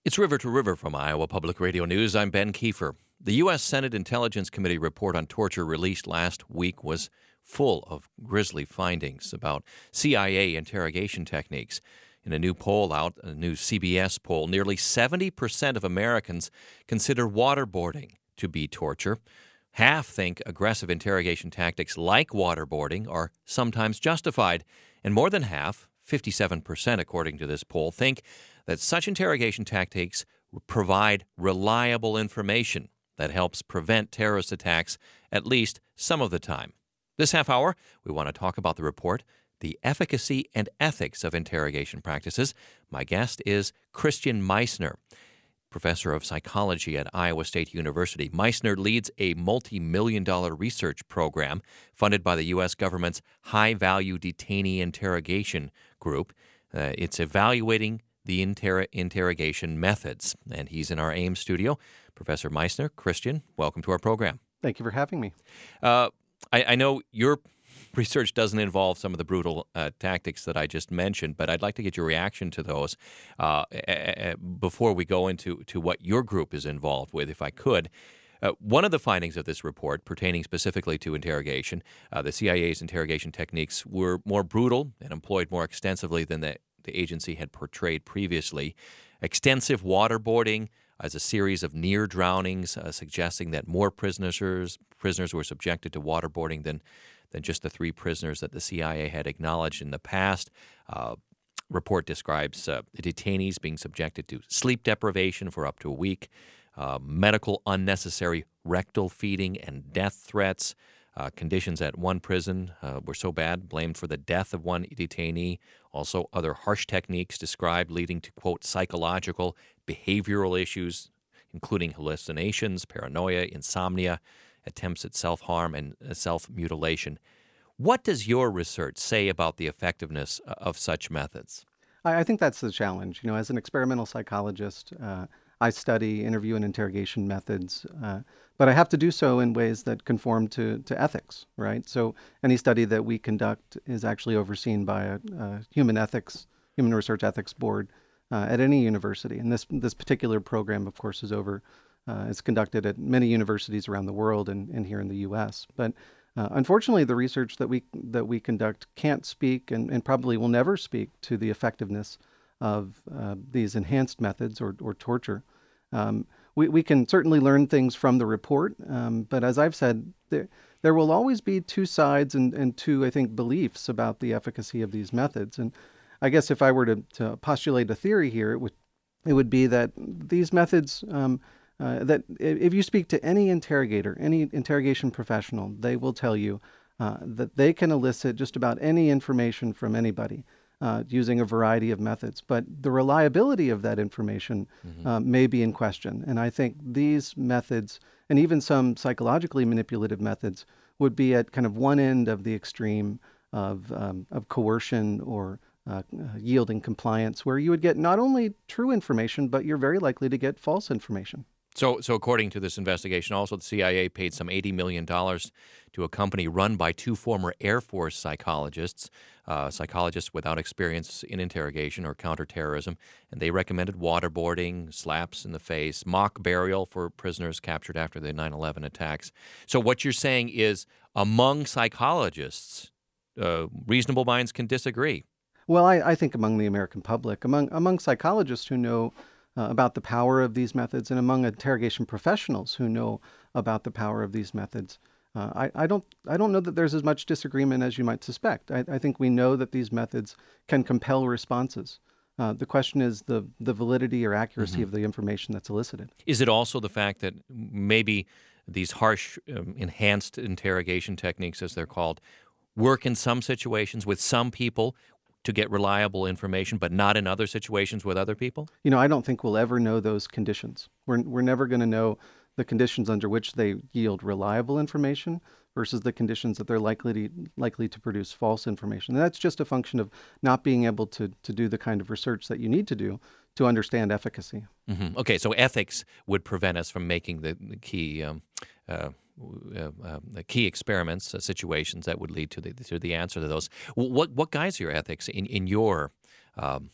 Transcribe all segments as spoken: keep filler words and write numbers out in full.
It's River to River from Iowa Public Radio News. I'm Ben Kiefer. The U S. Senate Intelligence Committee report on torture released last week was full of grisly findings about C I A interrogation techniques. In a new poll out, a new C B S poll, nearly seventy percent of Americans consider waterboarding to be torture. Half think aggressive interrogation tactics like waterboarding are sometimes justified. And more than half, fifty-seven percent according to this poll, think that such interrogation tactics provide reliable information that helps prevent terrorist attacks at least some of the time. This half hour, we want to talk about the report, the efficacy and ethics of interrogation practices. My guest is Christian Meissner, professor of psychology at Iowa State University. Meissner leads a multi-million dollar research program funded by the U S government's High-Value Detainee Interrogation Group. Uh, it's evaluating the inter- interrogation methods, and he's in our AIM studio. Professor Meissner, Christian, welcome to our program. Thank you for having me. Uh, I, I know your research doesn't involve some of the brutal uh, tactics that I just mentioned, but I'd like to get your reaction to those uh, a- a- before we go into to what your group is involved with, if I could. Uh, one of the findings of this report, pertaining specifically to interrogation, uh, the C I A's interrogation techniques were more brutal and employed more extensively than the, the agency had portrayed previously. Extensive waterboarding as a series of near drownings, uh, suggesting that more prisoners prisoners were subjected to waterboarding than than just the three prisoners that the C I A had acknowledged in the past. Uh, report describes uh, the detainees being subjected to sleep deprivation for up to a week, uh, medical unnecessary rectal feeding, and death threats. Uh, conditions at one prison uh, were so bad, blamed for the death of one detainee. Also, other harsh techniques described leading to, quote, psychological, behavioral issues, including hallucinations, paranoia, insomnia, attempts at self-harm, and self-mutilation. What does your research say about the effectiveness of such methods? I, I think that's the challenge. You know, as an experimental psychologist, uh, I study interview and interrogation methods, uh, but I have to do so in ways that conform to, to ethics, right? So any study that we conduct is actually overseen by a, a human ethics, human research ethics board uh, at any university. And this this particular program, of course, is over uh, is conducted at many universities around the world and, and here in the U S. But uh, unfortunately, the research that we that we conduct can't speak and, and probably will never speak to the effectiveness of uh, these enhanced methods or, or torture. Um, we, we can certainly learn things from the report, um, but as I've said, there, there will always be two sides and, and two, I think, beliefs about the efficacy of these methods. And I guess if I were to, to postulate a theory here, it would it would be that these methods, um, uh, that if you speak to any interrogator, any interrogation professional, they will tell you uh, that they can elicit just about any information from anybody. Uh, using a variety of methods, but the reliability of that information mm-hmm. uh, may be in question. And I think these methods, and even some psychologically manipulative methods, would be at kind of one end of the extreme of um, of coercion or uh, yielding compliance, where you would get not only true information, but you're very likely to get false information. So, so according to this investigation, also the C I A paid some eighty million dollars to a company run by two former Air Force psychologists, uh, psychologists without experience in interrogation or counterterrorism, and they recommended waterboarding, slaps in the face, mock burial for prisoners captured after the nine eleven attacks. So what you're saying is among psychologists, uh, reasonable minds can disagree. Well, I, I think among the American public, among among psychologists who know Uh, about the power of these methods, and among interrogation professionals who know about the power of these methods, uh, I, I don't I don't know that there's as much disagreement as you might suspect. I, I think we know that these methods can compel responses. Uh, the question is the the validity or accuracy mm-hmm. of the information that's elicited. Is it also the fact that maybe these harsh, um, enhanced interrogation techniques, as they're called, work in some situations with some people to get reliable information, but not in other situations with other people? You know, I don't think we'll ever know those conditions. We're we're never going to know the conditions under which they yield reliable information versus the conditions that they're likely to likely to produce false information. And that's just a function of not being able to to do the kind of research that you need to do to understand efficacy. Mm-hmm. Okay, so ethics would prevent us from making the, the key um, uh, uh, uh, the key experiments, uh, situations that would lead to the to the answer to those. What what guides your ethics in in your um,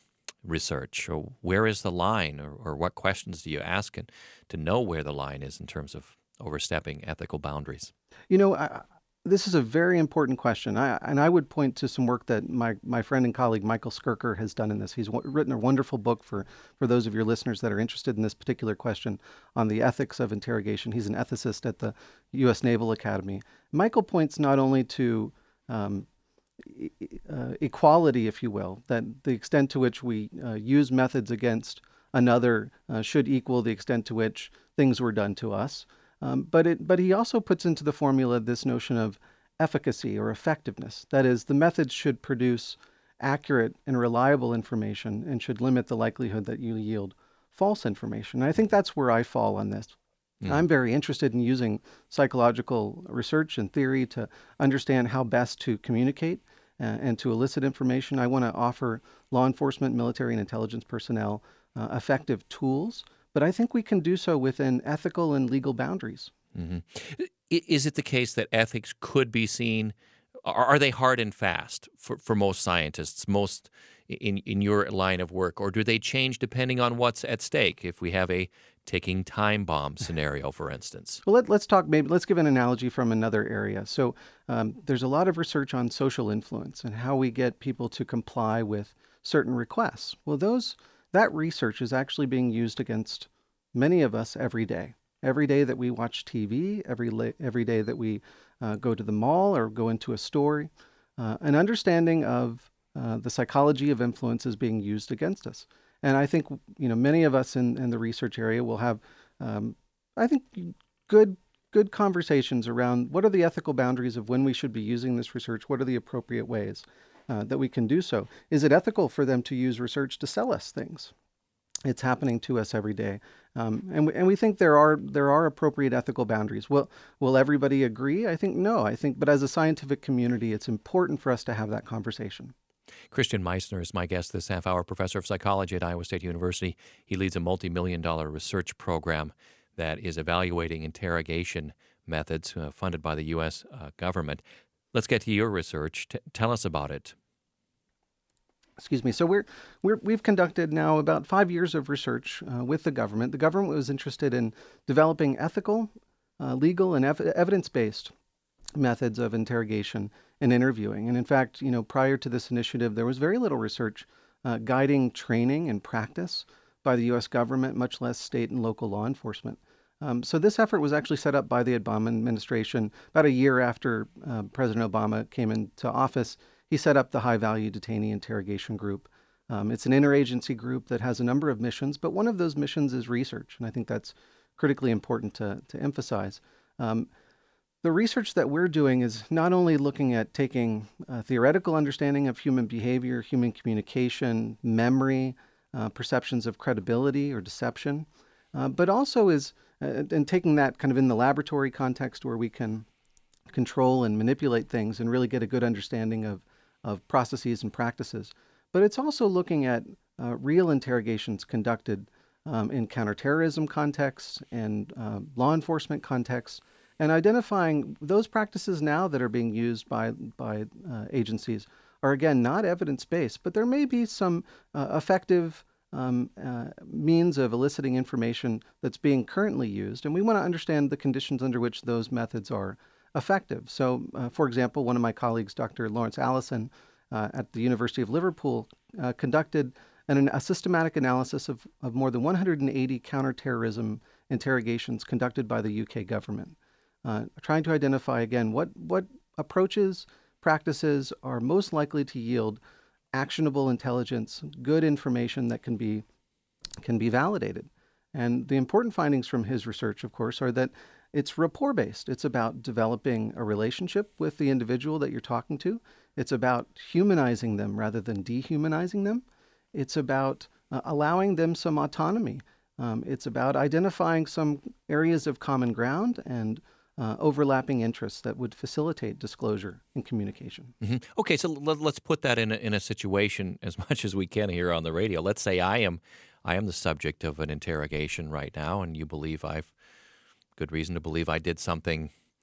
research? Or where is the line, or, or what questions do you ask and to know where the line is in terms of overstepping ethical boundaries? You know, I, this is a very important question. I, and I would point to some work that my, my friend and colleague Michael Skirker has done in this. He's w- written a wonderful book for, for those of your listeners that are interested in this particular question on the ethics of interrogation. He's an ethicist at the U S Naval Academy. Michael points not only to um, e- uh, equality, if you will, that the extent to which we uh, use methods against another uh, should equal the extent to which things were done to us. Um, but it, but he also puts into the formula this notion of efficacy or effectiveness. That is, the methods should produce accurate and reliable information and should limit the likelihood that you yield false information. And I think that's where I fall on this. Mm. I'm very interested in using psychological research and theory to understand how best to communicate uh, and to elicit information. I want to offer law enforcement, military, and intelligence personnel uh, effective tools. But I think we can do so within ethical and legal boundaries. Mm-hmm. Is it the case that ethics could be seen, are they hard and fast for, for most scientists, most in, in your line of work, or do they change depending on what's at stake? If we have a ticking time bomb scenario, for instance. Well, let, let's talk, maybe let's give an analogy from another area. So um, there's a lot of research on social influence and how we get people to comply with certain requests. Well, those that research is actually being used against many of us every day. Every day that we watch T V, every la- every day that we uh, go to the mall or go into a store, uh, an understanding of uh, the psychology of influence is being used against us. And I think, you know, many of us in, in the research area will have, um, I think, good good conversations around what are the ethical boundaries of when we should be using this research. What are the appropriate ways uh, that we can do so? Is it ethical for them to use research to sell us things? It's happening to us every day, um, and we, and we think there are there are appropriate ethical boundaries. Will will everybody agree? I think no. I think, but as a scientific community, it's important for us to have that conversation. Christian Meissner is my guest this half hour, professor of psychology at Iowa State University. He leads a multi-million dollar research program that is evaluating interrogation methods uh, funded by the U S uh, government. Let's get to your research. T- tell us about it. Excuse me. So we're, we're we've conducted now about five years of research uh, with the government. The government was interested in developing ethical, uh, legal, and ev- evidence-based methods of interrogation and interviewing. And in fact, you know, prior to this initiative, there was very little research uh, guiding training and practice by the U S government, much less state and local law enforcement. Um, so this effort was actually set up by the Obama administration about a year after uh, President Obama came into office. He set up the High Value Detainee Interrogation Group. Um, it's an interagency group that has a number of missions, but one of those missions is research, and I think that's critically important to, to emphasize. Um, the research that we're doing is not only looking at taking a theoretical understanding of human behavior, human communication, memory, uh, perceptions of credibility or deception, uh, but also is uh, and taking that kind of in the laboratory context where we can control and manipulate things and really get a good understanding of of processes and practices. But it's also looking at uh, real interrogations conducted um, in counterterrorism contexts and uh, law enforcement contexts, and identifying those practices now that are being used by, by uh, agencies are, again, not evidence-based, but there may be some uh, effective um, uh, means of eliciting information that's being currently used, and we want to understand the conditions under which those methods are effective. So, uh, for example, one of my colleagues, Doctor Lawrence Allison, uh, at the University of Liverpool, uh, conducted an, a systematic analysis of, of more than one hundred eighty counterterrorism interrogations conducted by the U K government, uh, trying to identify, again, what, what approaches, practices are most likely to yield actionable intelligence, good information that can be can be validated. And the important findings from his research, of course, are that it's rapport-based. It's about developing a relationship with the individual that you're talking to. It's about humanizing them rather than dehumanizing them. It's about uh, allowing them some autonomy. Um, it's about identifying some areas of common ground and uh, overlapping interests that would facilitate disclosure and communication. Mm-hmm. Okay, so let, let's put that in a, in a situation as much as we can here on the radio. Let's say I am I am the subject of an interrogation right now, and you believe I've good reason to believe I did something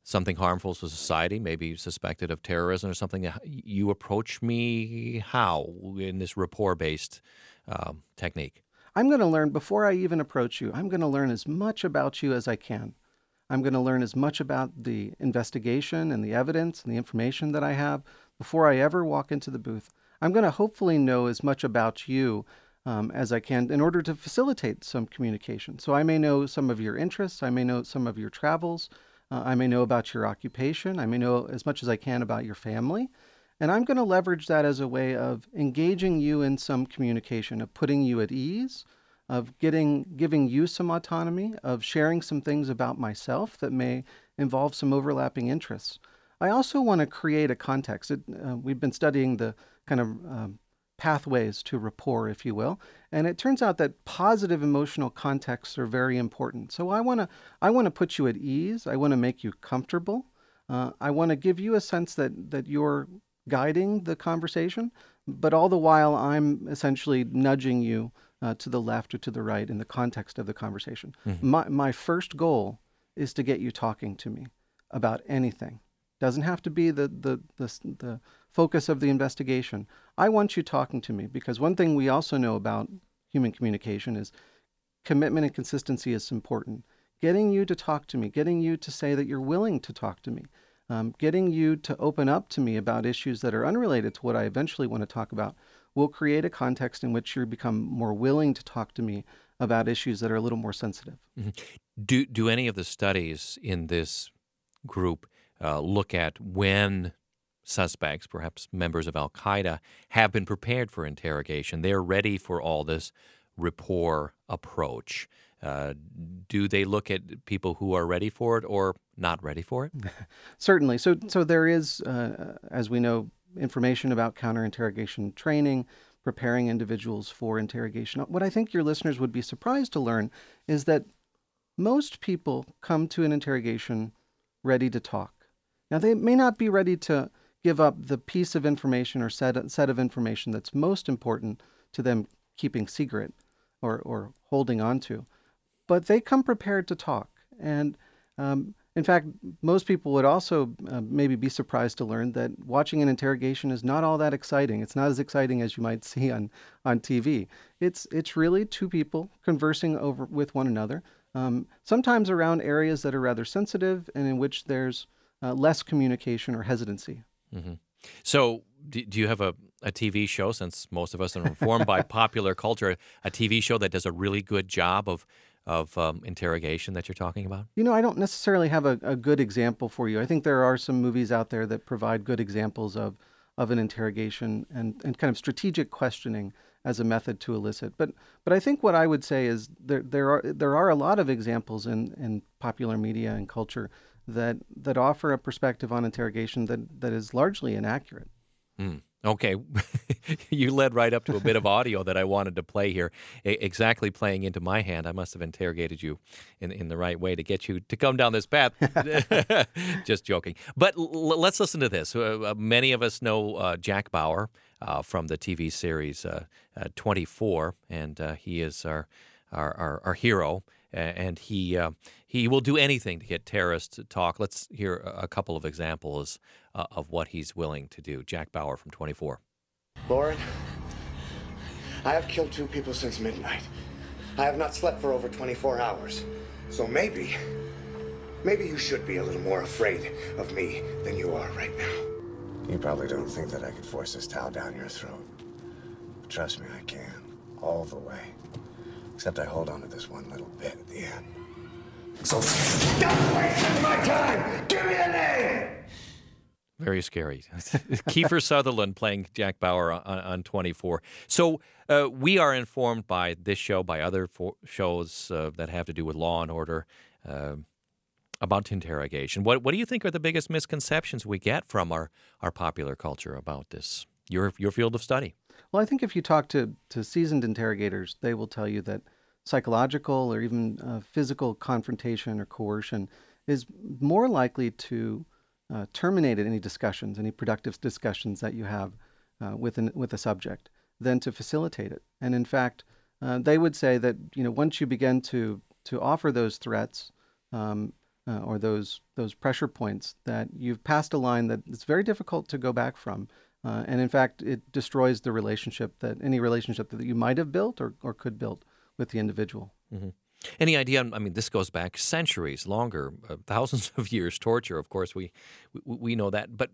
something harmful to society, maybe suspected of terrorism or something, you approach me how in this rapport-based um, technique? I'm going to learn before I even approach you. I'm going to learn as much about you as I can. I'm going to learn as much about the investigation and the evidence and the information that I have before I ever walk into the booth. I'm going to hopefully know as much about you um, as I can in order to facilitate some communication. So I may know some of your interests. I may know some of your travels. Uh, I may know about your occupation. I may know as much as I can about your family. And I'm going to leverage that as a way of engaging you in some communication, of putting you at ease, of getting giving you some autonomy, of sharing some things about myself that may involve some overlapping interests. I also want to create a context. It, uh, we've been studying the kind of um, pathways to rapport, if you will, and it turns out that positive emotional contexts are very important. So I want to I want to put you at ease. I want to make you comfortable. Uh, I want to give you a sense that that you're guiding the conversation, but all the while I'm essentially nudging you uh, to the left or to the right in the context of the conversation. Mm-hmm. My my first goal is to get you talking to me about anything. Doesn't have to be the, the the the focus of the investigation. I want you talking to me because one thing we also know about human communication is commitment and consistency is important. Getting you to talk to me, getting you to say that you're willing to talk to me, um, getting you to open up to me about issues that are unrelated to what I eventually want to talk about will create a context in which you become more willing to talk to me about issues that are a little more sensitive. Mm-hmm. Do do any of the studies in this group uh, look at when suspects, perhaps members of Al-Qaeda, have been prepared for interrogation? They're ready for all this rapport approach. Uh, do they look at people who are ready for it or not ready for it? Certainly. So, so there is, uh, as we know, information about counter-interrogation training, preparing individuals for interrogation. What I think your listeners would be surprised to learn is that most people come to an interrogation ready to talk. Now, they may not be ready to give up the piece of information or set, set of information that's most important to them keeping secret or, or holding on to, but they come prepared to talk. And um, in fact, most people would also uh, maybe be surprised to learn that watching an interrogation is not all that exciting. It's not as exciting as you might see on, on T V. It's it's really two people conversing over with one another, um, sometimes around areas that are rather sensitive and in which there's uh, less communication or hesitancy. Mm-hmm. So do, do you have a, a T V show, since most of us are informed by popular culture, a T V show that does a really good job of of um, interrogation that you're talking about? You know, I don't necessarily have a, a good example for you. I think there are some movies out there that provide good examples of, of an interrogation and, and kind of strategic questioning as a method to elicit. But but I think what I would say is there there are there are a lot of examples in, in popular media and culture that that offer a perspective on interrogation that, that is largely inaccurate. Mm. Okay. You led right up to a bit of audio that I wanted to play here, I- exactly playing into my hand. I must have interrogated you in, in the right way to get you to come down this path. Just joking. But l- let's listen to this. Uh, many of us know uh, Jack Bauer uh, from the T V series uh, uh, twenty-four, and uh, he is our, our, our, our hero. And he uh, he will do anything to get terrorists to talk. Let's hear a couple of examples uh, of what he's willing to do. Jack Bauer from twenty-four. Lauren, I have killed two people since midnight. I have not slept for over twenty-four hours. So maybe, maybe you should be a little more afraid of me than you are right now. You probably don't think that I could force this towel down your throat. But trust me, I can. All the way. Except I hold on to this one little bit at the end. So stop wasting my time! Give me a name! Very scary. Kiefer Sutherland playing Jack Bauer on, on twenty-four. So uh, we are informed by this show, by other fo- shows uh, that have to do with law and order, uh, about interrogation. What what do you think are the biggest misconceptions we get from our, our popular culture about this? Your your field of study. Well, I think if you talk to, to seasoned interrogators, they will tell you that psychological or even uh, physical confrontation or coercion is more likely to uh, terminate any discussions, any productive discussions that you have uh, with an, with a subject, than to facilitate it. And in fact, uh, they would say that you know once you begin to to offer those threats, um, uh, or those those pressure points that you've passed a line that it's very difficult to go back from. Uh, and in fact, it destroys the relationship that any relationship that you might have built or, or could build with the individual. Mm-hmm. Any idea? I mean, this goes back centuries, longer, uh, thousands of years. Torture, of course, we, we we know that. But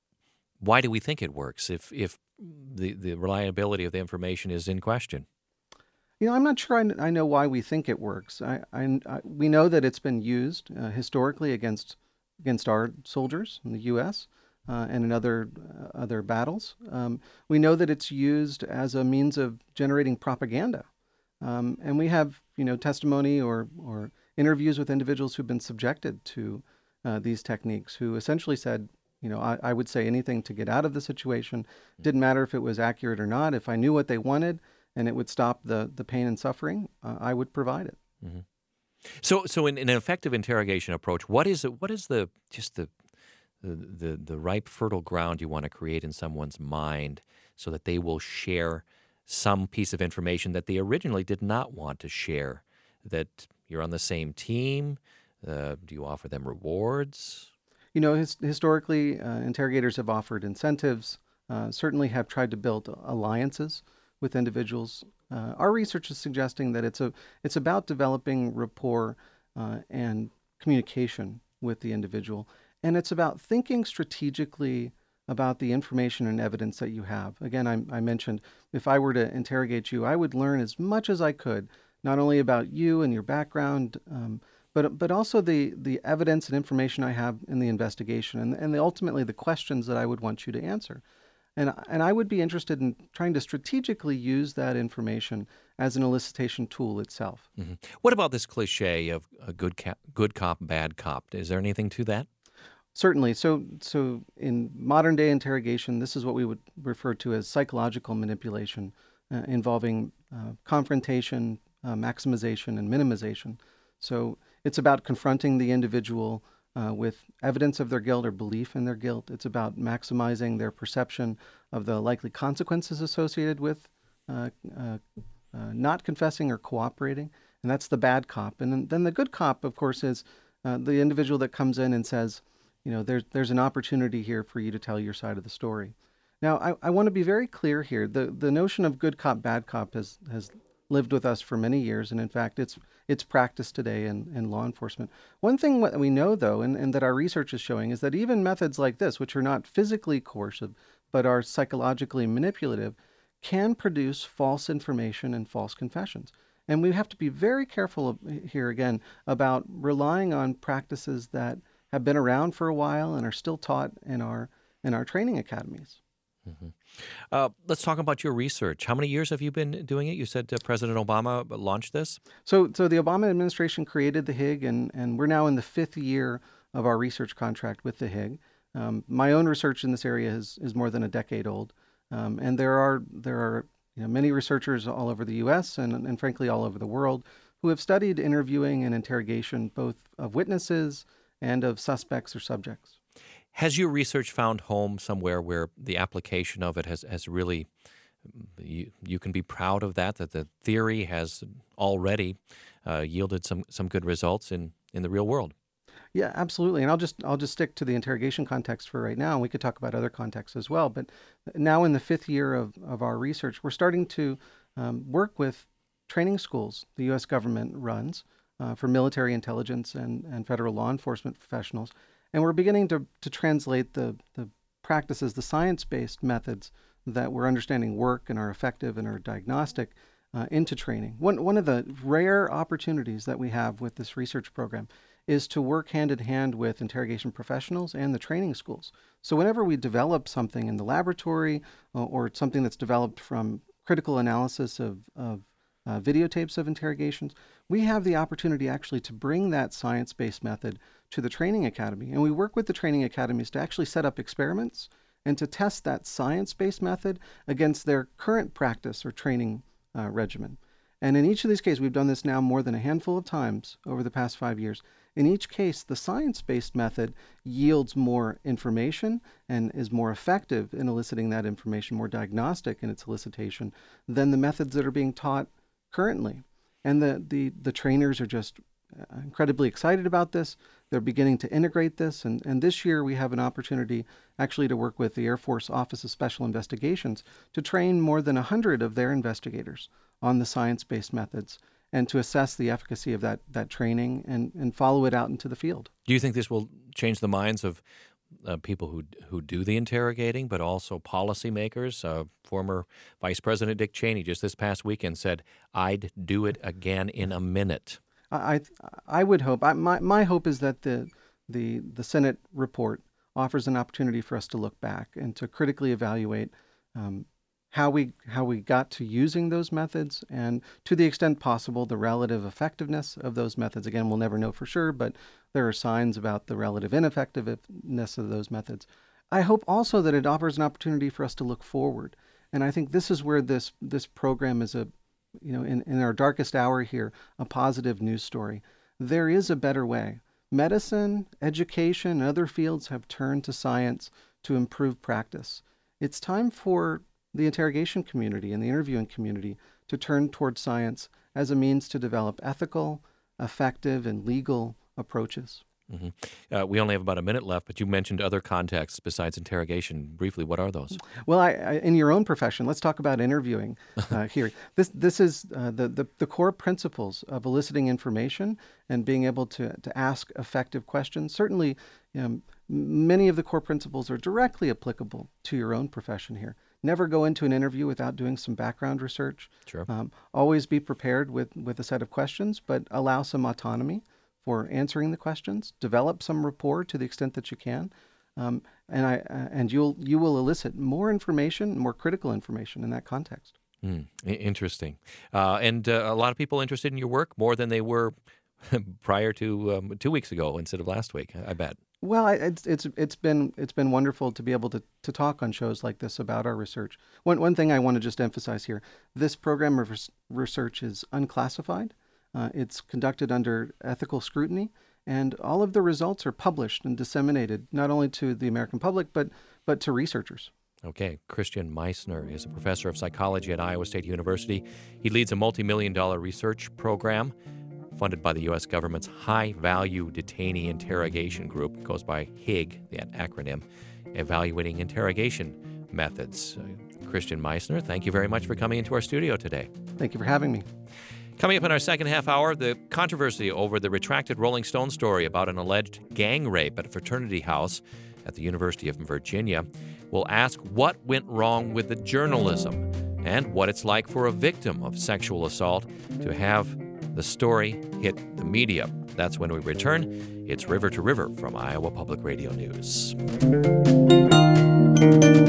why do we think it works if if the the reliability of the information is in question? You know, I'm not sure I, I know why we think it works. I, I, I we know that it's been used uh, historically against against our soldiers in the U S Uh, and in other uh, other battles. Um, we know that it's used as a means of generating propaganda, um, and we have you know testimony or or interviews with individuals who've been subjected to uh, these techniques, who essentially said, you know, I, I would say anything to get out of the situation. Didn't matter if it was accurate or not. If I knew what they wanted and it would stop the the pain and suffering, uh, I would provide it. Mm-hmm. So, so in, in an effective interrogation approach, what is it? What is the just the The, the the ripe, fertile ground you want to create in someone's mind so that they will share some piece of information that they originally did not want to share, that you're on the same team? Uh, do you offer them rewards? You know, his, historically, uh, interrogators have offered incentives, uh, certainly have tried to build alliances with individuals. Uh, our research is suggesting that it's a it's about developing rapport uh, and communication with the individual. And it's about thinking strategically about the information and evidence that you have. Again, I, I mentioned if I were to interrogate you, I would learn as much as I could, not only about you and your background, um, but but also the the evidence and information I have in the investigation, and and the, ultimately the questions that I would want you to answer. And and I would be interested in trying to strategically use that information as an elicitation tool itself. Mm-hmm. What about this cliche of a good ca- good cop, bad cop? Is there anything to that? Certainly. So, so in modern day interrogation, this is what we would refer to as psychological manipulation, uh, involving uh, confrontation, uh, maximization, and minimization. So it's about confronting the individual uh, with evidence of their guilt or belief in their guilt. It's about maximizing their perception of the likely consequences associated with uh, uh, uh, not confessing or cooperating. And that's the bad cop. And then, then the good cop, of course, is uh, the individual that comes in and says, you know, there's there's an opportunity here for you to tell your side of the story. Now, I, I want to be very clear here. The the notion of good cop, bad cop has has lived with us for many years, and in fact, it's it's practiced today in, in law enforcement. One thing that we know, though, and, and that our research is showing, is that even methods like this, which are not physically coercive, but are psychologically manipulative, can produce false information and false confessions. And we have to be very careful here, again, about relying on practices that have been around for a while and are still taught in our in our training academies. Mm-hmm. Uh, let's talk about your research. How many years have you been doing it? You said uh, President Obama launched this? So so the Obama administration created the H I G, and, and we're now in the fifth year of our research contract with the H I G. Um, my own research in this area is, is more than a decade old. Um, and there are there are you know, many researchers all over the U S and, and frankly all over the world who have studied interviewing and interrogation both of witnesses and of suspects or subjects. Has your research found home somewhere where the application of it has, has really, you, you can be proud of that, that the theory has already uh, yielded some, some good results in, in the real world? Yeah, absolutely. And I'll just I'll just stick to the interrogation context for right now. And we could talk about other contexts as well. But now in the fifth year of, of our research, we're starting to um, work with training schools the U S government runs uh, for military intelligence and, and federal law enforcement professionals. And we're beginning to, to translate the, the practices, the science-based methods that we're understanding work and are effective and are diagnostic uh, into training. One, one of the rare opportunities that we have with this research program is to work hand in hand with interrogation professionals and the training schools. So whenever we develop something in the laboratory uh, or something that's developed from critical analysis of, of uh, videotapes of interrogations, we have the opportunity actually to bring that science-based method to the training academy. And we work with the training academies to actually set up experiments and to test that science-based method against their current practice or training uh, regimen. And in each of these cases, we've done this now more than a handful of times over the past five years. In each case, the science-based method yields more information and is more effective in eliciting that information, more diagnostic in its elicitation than the methods that are being taught currently. And the, the, the trainers are just uh, incredibly excited about this. They're beginning to integrate this. And, and this year we have an opportunity actually to work with the Air Force Office of Special Investigations to train more than one hundred of their investigators on the science-based methods and to assess the efficacy of that, that training and, and follow it out into the field. Do you think this will change the minds of uh, people who who do the interrogating, but also policymakers? Uh, former Vice President Dick Cheney just this past weekend said, "I'd do it again in a minute." I I would hope. I, my my hope is that the the the Senate report offers an opportunity for us to look back and to critically evaluate um, how we how we got to using those methods, and to the extent possible, the relative effectiveness of those methods. Again, we'll never know for sure, but there are signs about the relative ineffectiveness of those methods. I hope also that it offers an opportunity for us to look forward, and I think this is where this this program is a, you know, in, in our darkest hour here, a positive news story. There is a better way. Medicine, education, and other fields have turned to science to improve practice. It's time for the interrogation community and the interviewing community to turn toward science as a means to develop ethical, effective, and legal approaches. Mm-hmm. Uh, we only have about a minute left, but you mentioned other contexts besides interrogation. Briefly, what are those? Well, I, I, in your own profession, let's talk about interviewing uh, here. This this is uh, the, the the core principles of eliciting information and being able to to ask effective questions. Certainly, um, many of the core principles are directly applicable to your own profession here. Never go into an interview without doing some background research. Sure. Um, always be prepared with, with a set of questions, but allow some autonomy for answering the questions. Develop some rapport to the extent that you can, um, and I uh, and you'll you will elicit more information, more critical information in that context. Mm, interesting, uh, and uh, a lot of people interested in your work more than they were prior to um, two weeks ago instead of last week. I bet. Well, I, it's it's it's been it's been wonderful to be able to, to talk on shows like this about our research. One one thing I want to just emphasize here: this program of res- research is unclassified. Uh, it's conducted under ethical scrutiny, and all of the results are published and disseminated not only to the American public but but to researchers. Okay, Christian Meissner is a professor of psychology at Iowa State University. He leads a multi-million dollar research program funded by the U S government's High Value Detainee Interrogation Group. It goes by HIG, that acronym, evaluating interrogation methods. Uh, Christian Meissner, thank you very much for coming into our studio today. Thank you for having me. Coming up in our second half hour, the controversy over the retracted Rolling Stone story about an alleged gang rape at a fraternity house at the University of Virginia. We'll ask what went wrong with the journalism and what it's like for a victim of sexual assault to have the story hit the media. That's when we return. It's River to River from Iowa Public Radio News.